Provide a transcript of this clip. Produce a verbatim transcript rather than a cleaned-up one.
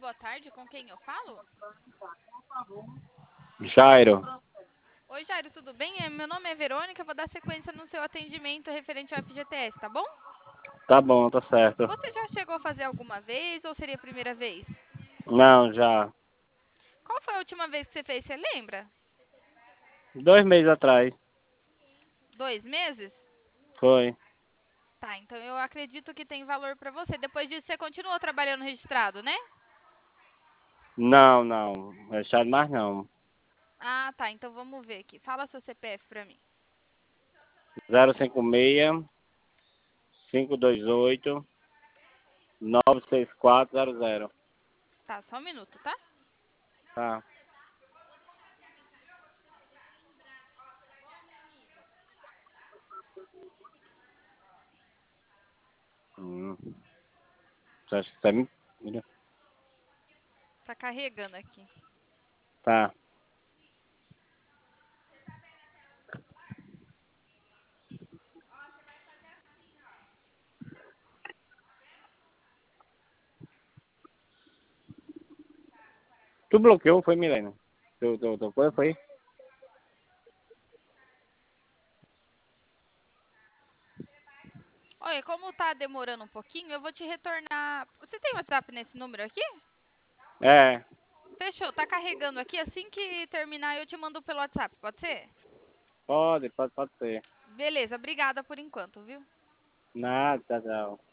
boa tarde. Com quem eu falo? Jairo. Oi, Jairo, tudo bem? É, Meu nome é Verônica, eu vou dar sequência no seu atendimento referente ao F G T S, tá bom? Tá bom, tá certo. Você já chegou a fazer alguma vez ou seria a primeira vez? Não, já. Qual foi a última vez que você fez? Você lembra? Dois meses atrás. Dois meses? Foi. Tá, então eu acredito que tem valor pra você. Depois disso, você continuou trabalhando registrado, né? Não, não. Fechado mais não. Ah, tá, então vamos ver aqui. Fala seu C P F pra mim. zero cinco seis, cinco dois oito, nove seis quatro zero zero. Tá, só um minuto, tá? Tá. Hum. Você acha que você é mentira? Tá carregando aqui. Tá. Tu bloqueou, foi, Milena? Tu, tu, tu coisa foi? Olha, como tá demorando um pouquinho, eu vou te retornar. Você tem WhatsApp nesse número aqui? É. Fechou, tá carregando aqui. Assim que terminar, eu te mando pelo WhatsApp, pode ser? Pode, pode, pode ser. Beleza, obrigada por enquanto, viu? Nada, tchau.